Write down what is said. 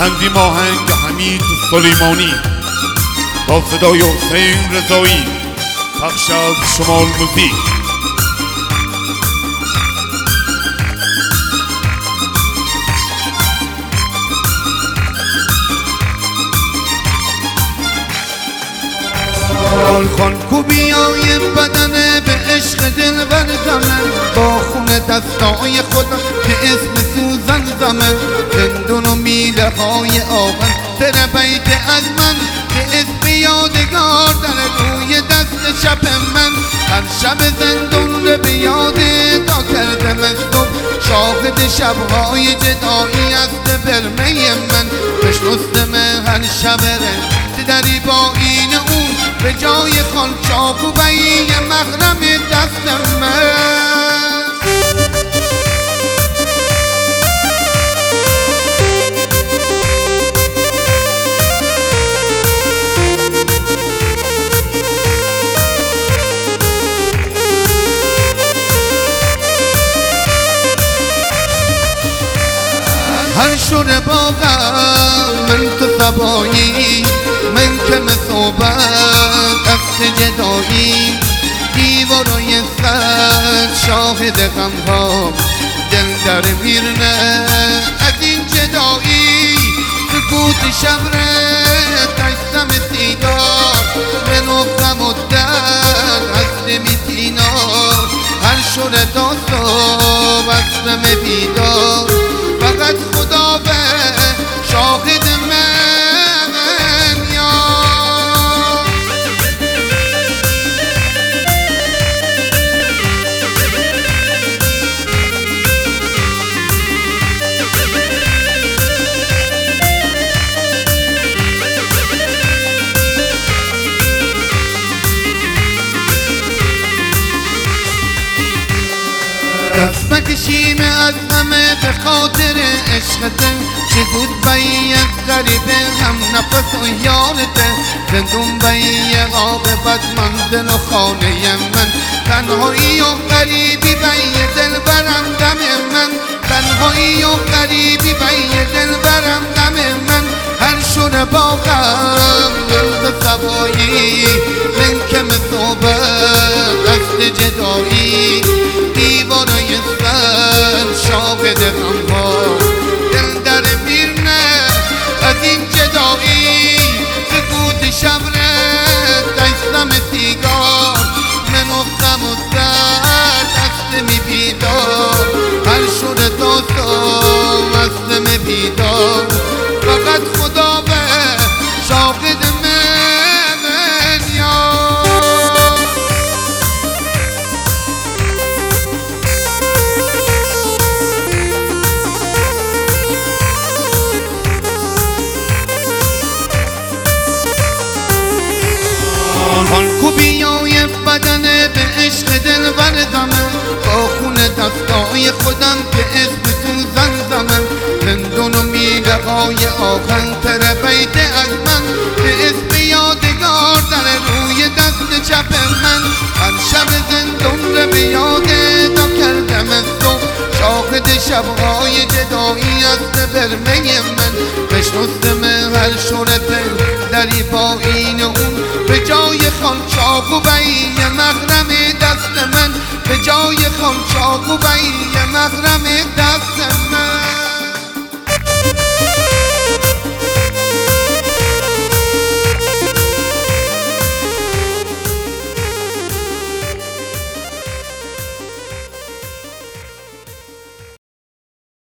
تنظیم آهنگ حمید سلیمانی با صدای حسین رضایی، پخش از شمال موزیک. خان کوبیای بدنه به عشق دل بردمه، با خون دستای خودم که اسم سوزن زمه، زندون و میله های آهن در بیت از من که اسم یادگار در روی دست شب من. هر شب زندون رو به یاد تا کردم صبح، شاهد شبهای جدایی است برمه من. بشنستم هر شب دری با این اون، به جای خان چاک و بایی محرم دست من. هر شور باغم من تو سبایی، من که صحبت دست جدایی، دیوارای سر شاهد غمها، دل در میرنه از این جدایی. سکوت شب داشتم سیگار، من و غم و درد هست میتینار. هر شور داستان بستم بیدار، فقط خدا به شاهد من یار. دست بکشیم از همه به خاطر عشقته، چه بود بایی غریبه هم نفس و یارته. زندون بایی عاقبت منزل و خانه من، تنهایی و غریبی بایی دل برم دم من، تنهایی و غریبی بایی دل برم دم من. هر شور باغم دل سوایی، من که صحبت دست جدایی، دیوارای سر شاهد غمها، دل در میرنه از این جدایی. سکوت شب داشتم سیگار، من و غم و درد دست می بیدار. هر شور داستان هستم بیدار، فقط خدا به شاهد من یار. خان کوبیای بدنه به عشق دل بردمه، با خون دستای خودم که اسم سوزن زمن. زندون و میله های آهن تر بیت از من که اسم یادگار در روی دست چپ من. هر شب زندون رو به یاد تا کردم صبح، شاهد شبهای جدایی است برمه من. بشنستم هر شورت دری با این اون، به جای خان چاک و بایی محرم دست من، به جای خان چاک و بایی محرم دست